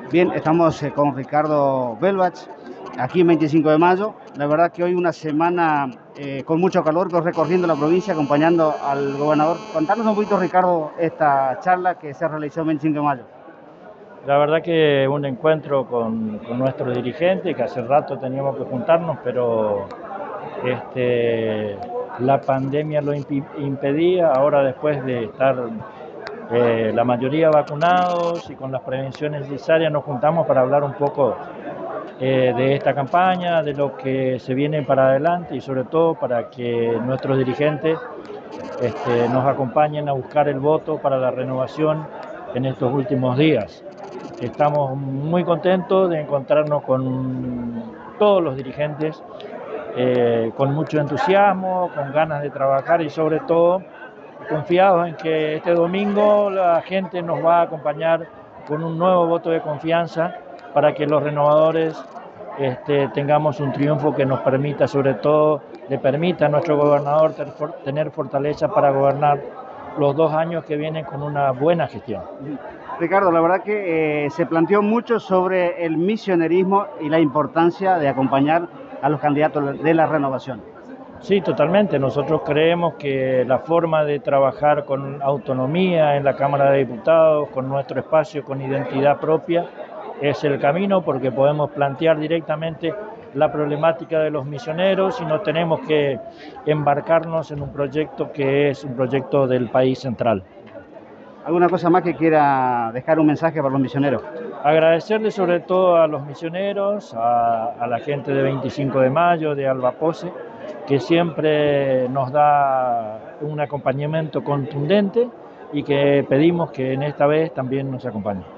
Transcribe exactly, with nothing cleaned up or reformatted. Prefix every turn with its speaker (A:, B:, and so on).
A: Bien, estamos eh, con Ricardo Belbach, aquí en veinticinco de mayo. La verdad que hoy una semana eh, con mucho calor, recorriendo la provincia, acompañando al gobernador. Contanos un poquito, Ricardo, esta charla que se realizó el veinticinco de mayo.
B: La verdad que un encuentro con, con nuestros dirigentes, que hace rato teníamos que juntarnos, pero este, la pandemia lo impedía. Ahora, después de estar eh, la mayoría vacunados y con las prevenciones necesarias, nos juntamos para hablar un poco eh, de esta campaña, de lo que se viene para adelante y sobre todo para que nuestros dirigentes este, nos acompañen a buscar el voto para la renovación en estos últimos días. Estamos muy contentos de encontrarnos con todos los dirigentes, eh, con mucho entusiasmo, con ganas de trabajar y sobre todo confiados en que este domingo la gente nos va a acompañar con un nuevo voto de confianza para que los renovadores este, tengamos un triunfo que nos permita, sobre todo, le permita a nuestro gobernador tener fortaleza para gobernar los dos años que vienen con una buena gestión.
A: Ricardo, la verdad que eh, se planteó mucho sobre el misionerismo y la importancia de acompañar a los candidatos de la renovación.
B: Sí, totalmente. Nosotros creemos que la forma de trabajar con autonomía en la Cámara de Diputados, con nuestro espacio, con identidad propia, es el camino, porque podemos plantear directamente la problemática de los misioneros y no tenemos que embarcarnos en un proyecto que es un proyecto del país central.
A: ¿Alguna cosa más que quiera dejar un mensaje para los misioneros?
B: Agradecerle sobre todo a los misioneros, a, a la gente de veinticinco de mayo, de Alba Pose, que siempre nos da un acompañamiento contundente y que pedimos que en esta vez también nos acompañe.